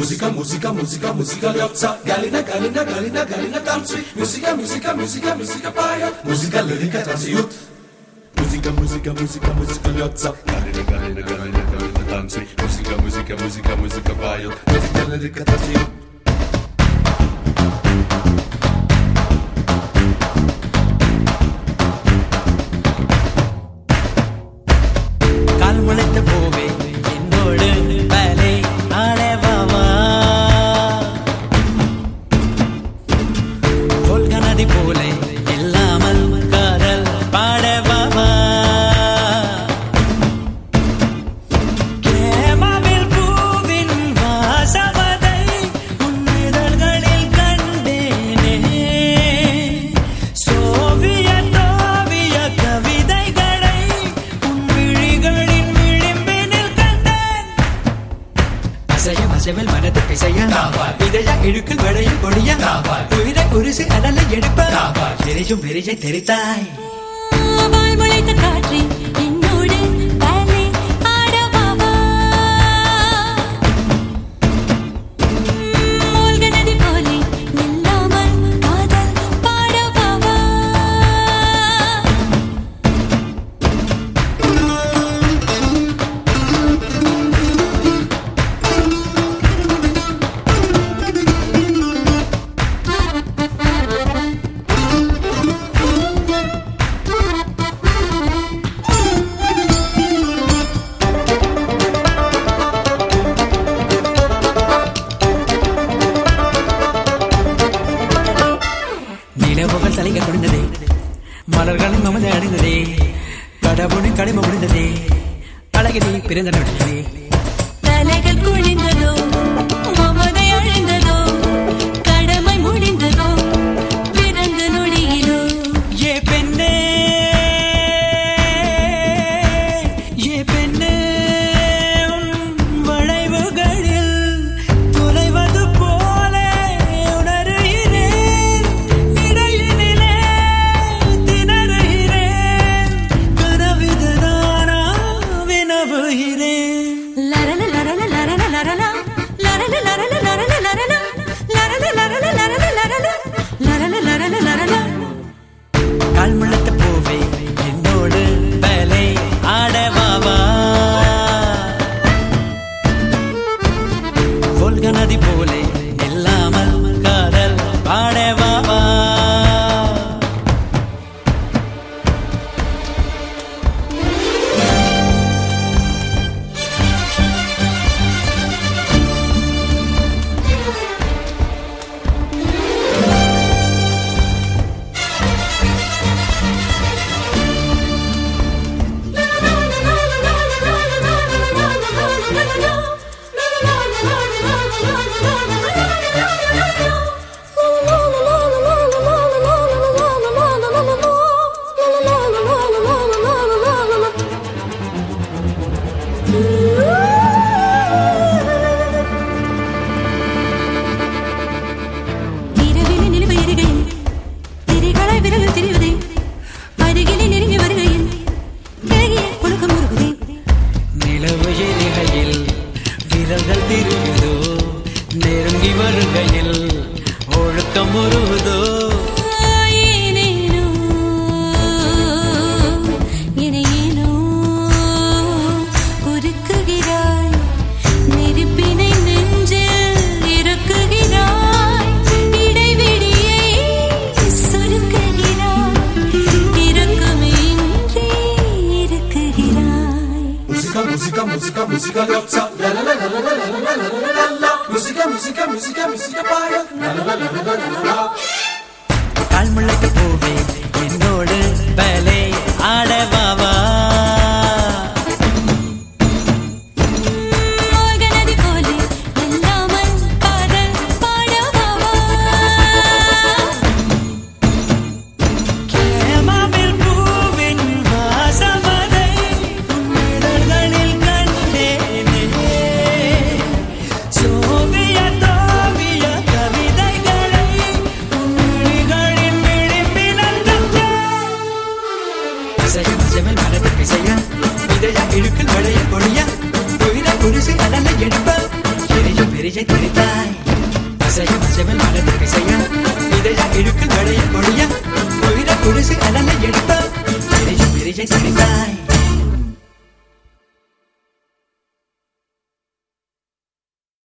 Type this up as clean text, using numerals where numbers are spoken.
Muzyka, muzyka, muzyka, muzyka lotca. Galina, galina, galina, galina tańczy. Muzyka, muzyka, muzyka, muzyka paja. Muzyka, liryka, tancjut. Muzyka, muzyka, muzyka, muzyka lotca. Galina, galina, galina, galina tańczy. Muzyka, muzyka, muzyka, muzyka paja. Muzyka, liryka, tancjut. Seval மனது பிசையா இதழ இழுக்கு வடையும் பொடியா உயிரை உருசு அடலை எடுப்பா எரியும் விரியை தெரித்தாய் வால் முளைத்த காற்று என்னோடு பாலே ஆடவாவா மூழ்க நதி போலே நில்லாமல் காதல் பாடவாவா நிலவுகள் தலைங்க கொடுந்ததே மலர்களின் மமதை அடைந்ததே கடவுளின் கடமை முடிந்ததே அழகினி பிறந்த நடிகே தலைகள் குளிந்ததோ மமதை அழிந்ததோ கடமை முடிந்ததோ பிறந்த நொடியிலோ ஏ பெண்ணே வளைவுகளில் தொலைவது போல உணர்கிறேன் இடையினிலே திணறுகிறேன் கனவிதுதானா வினவுகிறேன் லரல லரல லரல லரல லரல லரல லரல லரல லரல லரல லரல லரல லரல லரல கால் முளைத்த பூவே என்னோடு பலே ஆடவாவா வோல்கா நதி போலே இல்லாமல் காதல் பாடவாவா இரவிலே நிலவு எரிகையில் திரைகளை விரல் தெரிவதே அருகிலே நெருங்கி வருகையில் விலகிய புழுக்கம் முருகுதே நிலவு எரிகையில் விரல்கள் திருகுதோ நெருங்கி வருகையில் ஒழுக்கம் உருகுதோ ஏனேனோ என்னையேனோ உருக்குகிறாய் நெருப்பினை நெஞ்சில் இறக்குகிறாய் இடைவெளியை சுருக்குகிறாய் இறக்கமின்றி இருக்குகிறாய் Muzyka, muzyka, muzyka, muzyka lotca. La la la la la la la la la la la. Muzyka, muzyka, muzyka, muzyka paja. La la la la la la la la. கால் முளைத்த பூவே என்னோடு பலே ஆடவாவா மூழ்க நதி போலே நில்லாமல் காதல் பாடவாவா கேமாவில் பூவின் வாசமதை உன்னிதழ்களில் கண்டேனே சோவியத்தோவிய கவிதைகளை உன்னிகளின் விழிம்பினல் கண்டேன் செவல் மனது பிசையா இதழ இழுக்கு வளையும் பொடியா உயிரை உருசி அடலை எடுப்ப எரியும் பெரிய விரிஜை தெரித்தாய் அசையும் அசைவில் மனதிற்கு செய்ய இதழ இழுக்கு வளைய பொழிய உயிரை குடிசு அலலை எடுத்த விரிஜை தெரித்தாய்